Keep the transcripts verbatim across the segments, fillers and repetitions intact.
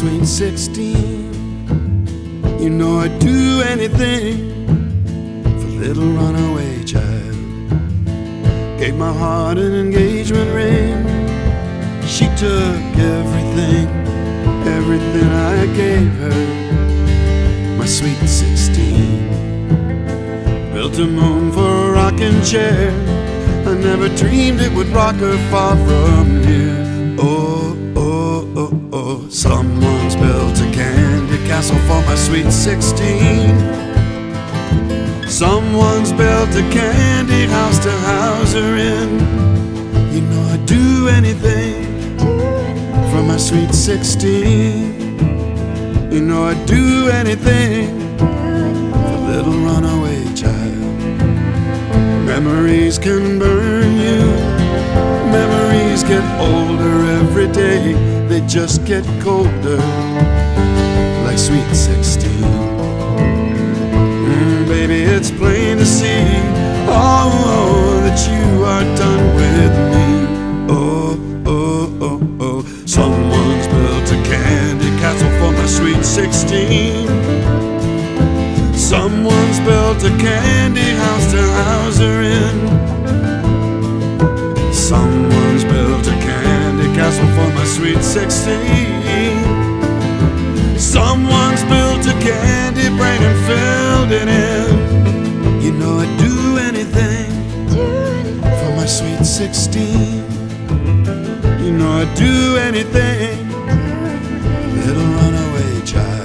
sweet sixteen. You know I'd do anything for little runaway child. Gave my heart an engagement ring. She took everything, everything I gave her. My sweet sixteen. Built a moon for a rocking chair. I never dreamed it would rock her far from here. Oh, oh, oh, oh. Someone's built a candy castle for my sweet sixteen. Someone's built a candy house to house her in. You know I'd do anything for my sweet sixteen. You know I'd do anything for little runaway child. Memories can burn you. Memories get older every day. They just get colder, like sweet sixteen. Mm, baby, it's plain to see, oh, oh, that you are done with me. Oh, oh, oh, oh. Someone's built a candy castle for my sweet sixteen. Someone's built a candy house to house her in. Someone's built a candy castle for my sweet sixteen. Someone's built a candy brain and filled it in. You know I'd do anything for my sweet sixteen. You know I'd do anything, little runaway child.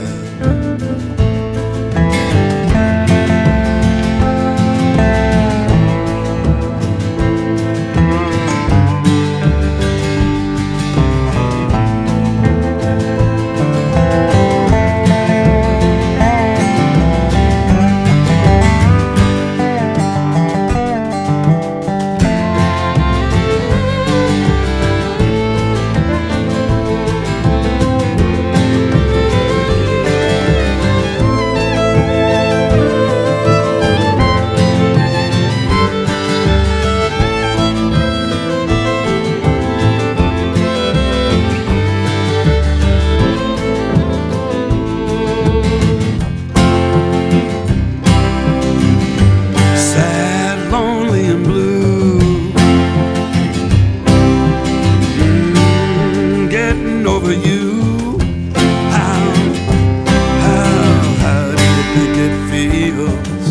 Over you, how, how, how do you think it feels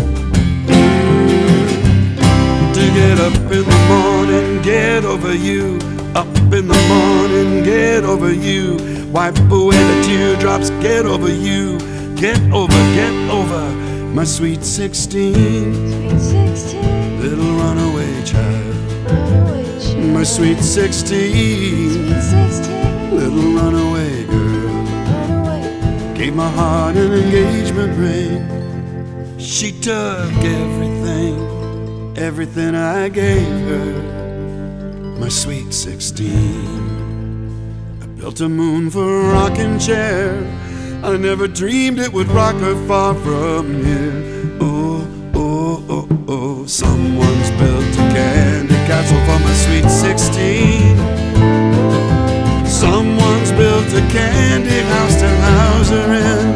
mm, to get up in the morning, get over you, up in the morning, get over you, wipe away the teardrops, get over you, get over, get over my sweet sixteen, sweet sixteen, little runaway child, runaway child. My sweet sixteen, sweet sixteen. Little runaway girl, Runaway. gave my heart an engagement ring. She took everything, everything I gave her. My sweet sixteen. I built a moon for a rocking chair. I never dreamed it would rock her far from here. Oh, oh, oh, oh. Someone's built a candy castle for my sweet sixteen. Someone's built a candy house to house her in.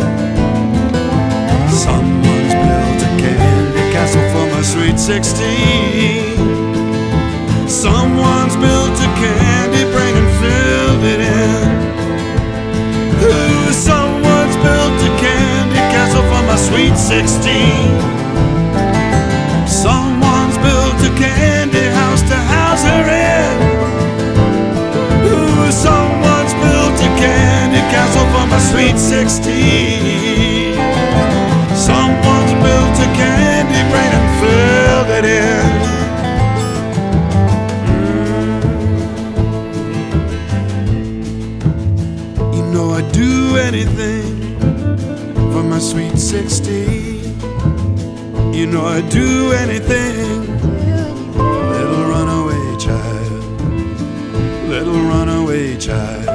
Someone's built a candy castle for my sweet sixteen. Someone's built a candy brain and filled it in. Ooh, someone's built a candy castle for my sweet sixteen. Someone's built a candy house to house her in. Someone's built a candy castle for my sweet sixteen. Someone's built a candy brain and filled it in. Mm. You know I'd do anything for my sweet sixteen. You know I'd do anything, little runaway child, little runaway child.